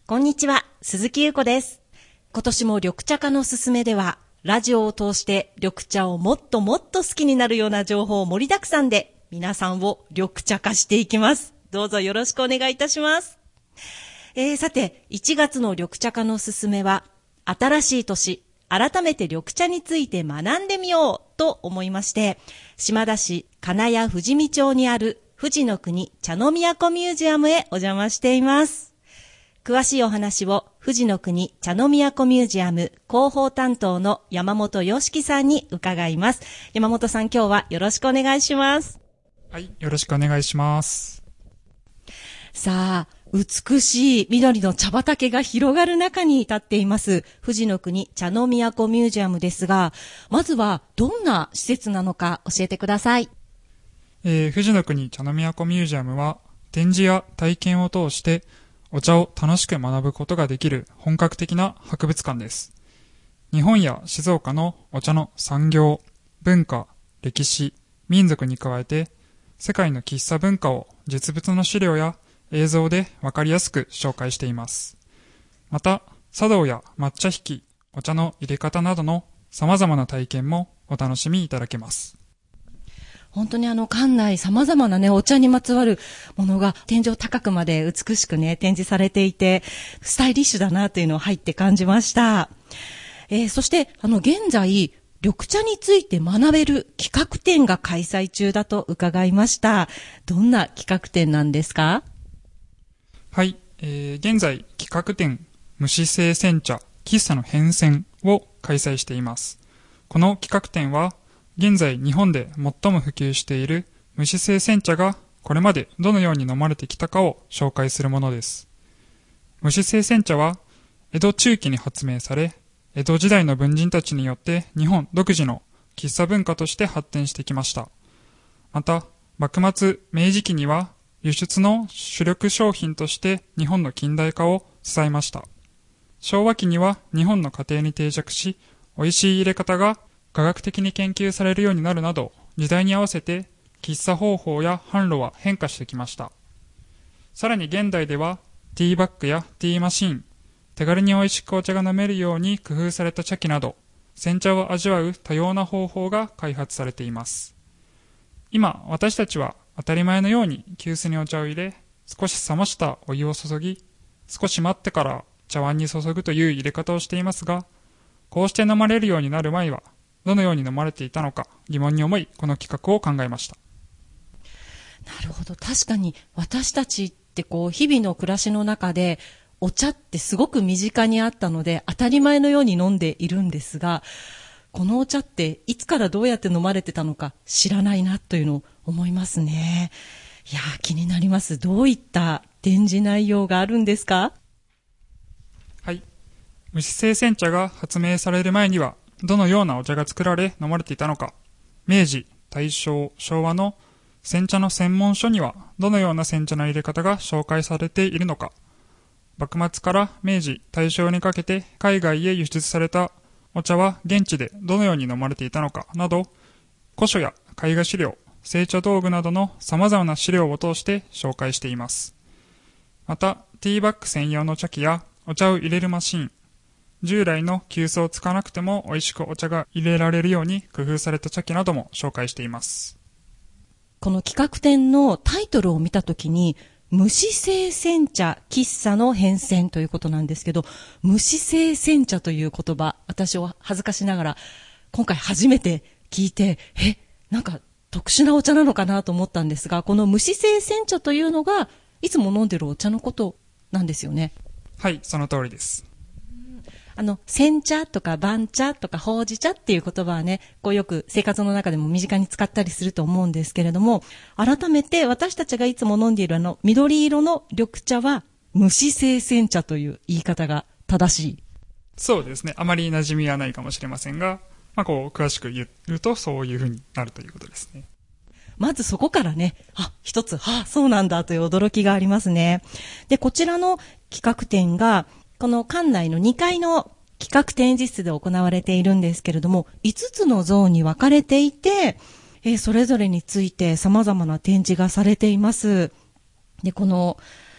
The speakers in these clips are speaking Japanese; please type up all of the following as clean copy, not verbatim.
こんにちは、鈴木優子です。今年も緑茶化のすすめでは、ラジオを通して緑茶をもっともっと好きになるような情報を盛りだくさんで、皆さんを緑茶化していきます。どうぞよろしくお願いいたします。さて、1月の緑茶化のすすめは、新しい年、改めて緑茶について学んでみようと思いまして、島田市金谷富士見町にある富士の国茶の都ミュージアムへお邪魔しています。詳しいお話を富士の国茶の都ミュージアム広報担当の山本良樹さんに伺います。山本さん、今日はよろしくお願いします。 はい、よろしくお願いします。 さあ、美しい緑の茶畑が広がる中に立っています富士の国茶の都ミュージアムですが、まずはどんな施設なのか教えてください。 富士の国茶の都ミュージアムは展示や体験を通してお茶を楽しく学ぶことができる本格的な博物館です。日本や静岡のお茶の産業、文化、歴史、民族に加えて世界の喫茶文化を実物の資料や映像でわかりやすく紹介しています。また、茶道や抹茶引き、お茶の入れ方などの様々な体験もお楽しみいただけます。 本当に館内様々なね、お茶にまつわるものが天井高くまで美しくね、展示されていて、スタイリッシュだなというのを入って感じました。そして、現在、緑茶について学べる企画展が開催中だと伺いました。どんな企画展なんですか？ はい、現在企画展無脂性煎茶喫茶の変遷を開催しています。この企画展は現在日本で最も普及している無脂性煎茶がこれまでどのように飲まれてきたかを紹介するものです。無脂性煎茶は江戸中期に発明され、江戸時代の文人たちによって日本独自の喫茶文化として発展してきました。また、幕末明治期には輸出の主力商品として日本の近代化を支えました。昭和期には日本の家庭に定着し、美味しい入れ方が科学的に研究されるようになるなど、時代に合わせて喫茶方法や販路は変化してきました。さらに現代ではティーバッグやティーマシン、手軽に美味しくお茶が飲めるように工夫された茶器など、煎茶を味わう多様な方法が開発されています。今、私たちは当たり前のように急須にお茶を入れ、少し冷ましたお湯を注ぎ、少し待ってから茶碗に注ぐという入れ方をしていますが、こうして飲まれるようになる前は、どのように飲まれていたのか疑問に思い、この企画を考えました。 なるほど。確かに私たちって日々の暮らしの中でお茶ってすごく身近にあったので当たり前のように飲んでいるんですが、このお茶っていつからどうやって飲まれてたのか知らないなというのを思いますね。いやー、気になります。どういった展示内容があるんですか？ はい。無脂性煎茶が発明される前にはどのようなお茶が作られ飲まれていたのか、明治、大正、昭和の煎茶の専門書にはどのような煎茶の入れ方が紹介されているのか、幕末から明治、大正にかけて海外へ輸出されたお茶は現地でどのように飲まれていたのかなど、古書や絵画資料、製茶道具などの様々な資料を通して紹介しています。また、ティーバッグ専用の茶器やお茶を入れるマシン、従来の急須を使わなくても美味しくお茶が入れられるように工夫された茶器なども紹介しています。 この企画展のタイトルを見たときに、無脂性煎茶喫茶の変遷ということなんですけど、無脂性煎茶という言葉、私は恥ずかしながら今回初めて聞いて、なんか特殊なお茶なのかなと思ったんですが、この無脂性煎茶というのがいつも飲んでるお茶のことなんですよね。 はい、その通りです。 煎茶とか番茶とかほうじ茶っていう言葉はね、よく生活の中でも身近に使ったりすると思うんですけれども、改めて私たちがいつも飲んでいる緑色の緑茶は無脂性煎茶という言い方が正しい。 そうですね。あまり馴染みはないかもしれませんが、詳しく言うとそういうふうになるということですね。 まずそこからね、一つ、そうなんだという驚きがありますね。で、こちらの企画展が、この館内の2階の企画展示室で行われているんですけれども、5つのゾーンに分かれていて、それぞれについて様々な展示がされています。で、この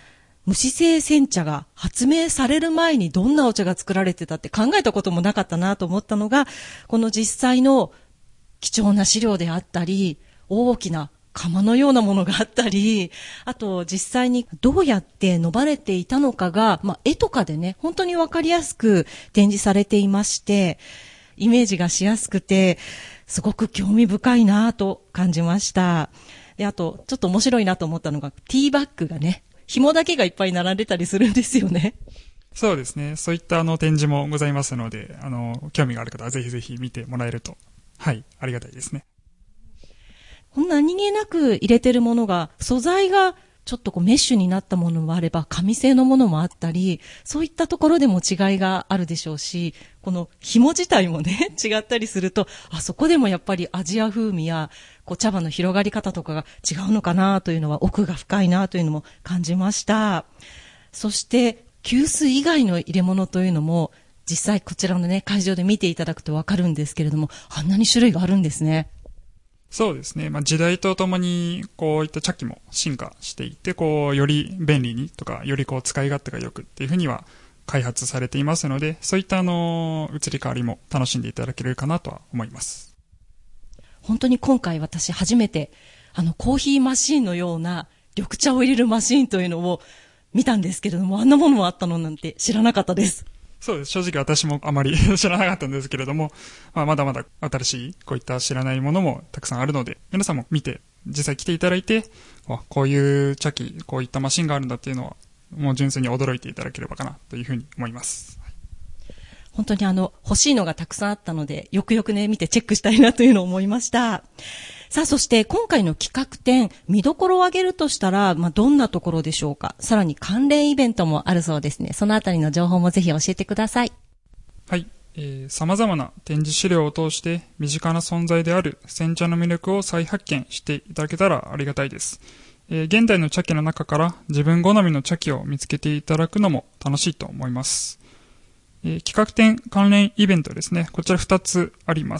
無脂性煎茶が発明される前にどんなお茶が作られてたって考えたこともなかったなと思ったのが、この実際の貴重な資料であったり、大きな釜のようなものがあったり、あと実際にどうやって飲まれていたのかが、絵とかでね、本当にわかりやすく展示されていまして、イメージがしやすくて、すごく興味深いなと感じました。で、あと、ちょっと面白いなと思ったのが、ティーバッグがね、紐だけがいっぱい並んでたりするんですよね。 そうですね。そういった展示もございますので、興味がある方はぜひぜひ見てもらえると、はい、ありがたいですね。 何気なく入れてるものが、素材がちょっとメッシュになったものもあれば、紙製のものもあったり、そういったところでも違いがあるでしょうし、この紐自体もね、違ったりすると、そこでもやっぱりアジア風味や、茶葉の広がり方とかが違うのかなというのは、奥が深いなというのも感じました。そして、急須以外の入れ物というのも、実際こちらのね、会場で見ていただくとわかるんですけれども、あんなに種類があるんですね。 そうですね。時代とともに、こういった茶器も進化していて、より便利にとか、より使い勝手が良くっていうふうには開発されていますので、そういった移り変わりも楽しんでいただけるかなとは思います。 本当に今回私初めて、コーヒーマシーンのような緑茶を入れるマシーンというのを見たんですけれども、あんなものもあったのなんて知らなかったです。 そうです。正直私もあまり知らなかったんですけれども、まだまだ新しいこういった知らないものもたくさんあるので、皆さんも見て、実際来ていただいて、こういう茶器、こういったマシンがあるんだっていうのは、もう純粋に驚いていただければかなというふうに思います。 本当に欲しいのがたくさんあったので、よくよくね、見てチェックしたいなというのを思いました。さあ、そして今回の企画展、見どころを挙げるとしたら、どんなところでしょうか。さらに関連イベントもあるそうですね。そのあたりの情報もぜひ教えてください。 はい。様々な展示資料を通して身近な存在である煎茶の魅力を再発見していただけたらありがたいです。現代の茶器の中から自分好みの茶器を見つけていただくのも楽しいと思います。企画展関連イベントですね。こちら2つあります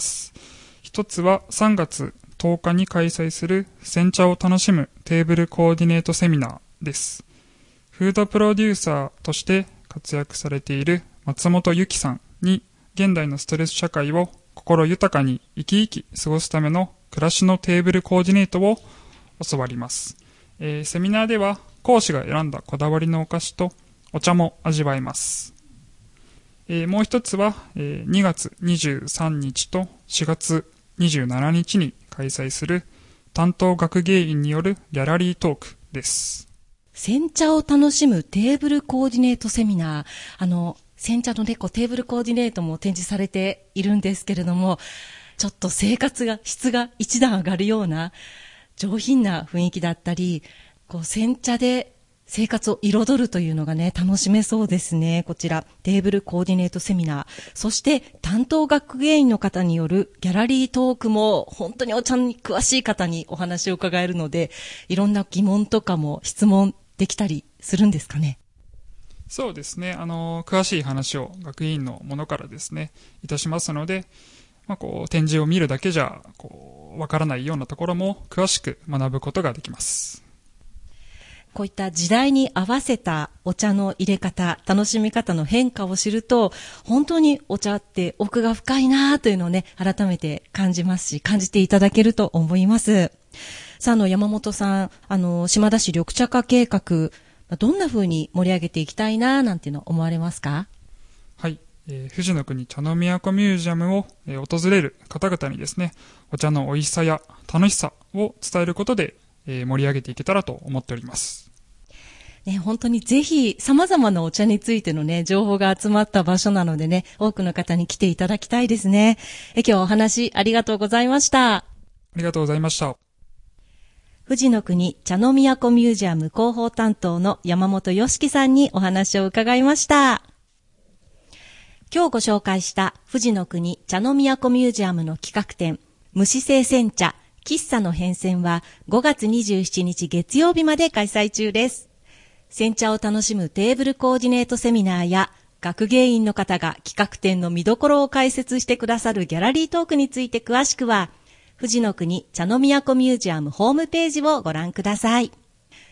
。1つは3月10日に開催する煎茶を楽しむテーブルコーディネートセミナーです。フードプロデューサーとして活躍されている松本由紀さんに現代のストレス社会を心豊かに生き生き過ごすための暮らしのテーブルコーディネートを教わります。セミナーでは講師が選んだこだわりのお菓子とお茶も味わえます。もう一つは、2月23日と4月27日に開催する担当学芸員によるギャラリートークです。 煎茶を楽しむテーブルコーディネートセミナー。煎茶のテーブルコーディネートも展示されているんですけれども、ちょっと生活が、質が一段上がるような上品な雰囲気だったり、煎茶で生活を彩るというのがね、楽しめそうですね。こちら、テーブルコーディネートセミナー。そして、担当学芸員の方によるギャラリートークも、本当にお茶に詳しい方にお話を伺えるので、いろんな疑問とかも質問できたりするんですかね。 そうですね。詳しい話を学芸員のものからですね、いたしますので、展示を見るだけじゃ、わからないようなところも詳しく学ぶことができます。 こういった時代に合わせたお茶の入れ方、楽しみ方の変化を知ると、本当にお茶って奥が深いなというのをね、改めて感じますし、感じていただけると思います。さあ、山本さん、島田市緑茶化計画、どんな風に盛り上げていきたいななんていうの思われますか？ はい。富士の国茶の都ミュージアムを、訪れる方々にですね、お茶の美味しさや楽しさを伝えることで、盛り上げていけたらと思っております。 ね、本当にぜひ様々なお茶についてのね、情報が集まった場所なのでね、多くの方に来ていただきたいですね。今日はお話ありがとうございました。 ありがとうございました。 富士の国茶の都ミュージアム広報担当の山本良樹さんにお話を伺いました。今日ご紹介した富士の国茶の都ミュージアムの企画展、無脂性煎茶喫茶の変遷は5月27日月曜日まで開催中です。煎茶を楽しむテーブルコーディネートセミナーや学芸員の方が企画展の見どころを解説してくださるギャラリートークについて詳しくは、富士の国茶の都ミュージアムホームページをご覧ください。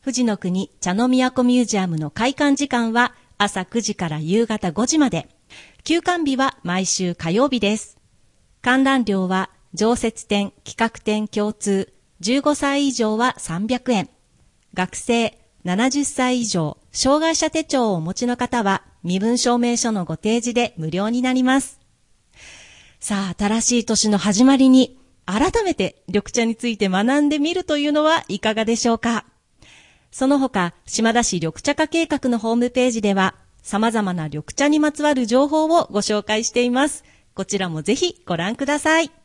富士の国茶の都ミュージアムの開館時間は朝9時から夕方5時まで。休館日は毎週火曜日です。観覧料は常設展、企画展共通、15歳以上は300円。学生、70歳以上、障害者手帳をお持ちの方は身分証明書のご提示で無料になります。さあ、新しい年の始まりに改めて緑茶について学んでみるというのはいかがでしょうか。その他、島田市緑茶化計画のホームページでは様々な緑茶にまつわる情報をご紹介しています。こちらもぜひご覧ください。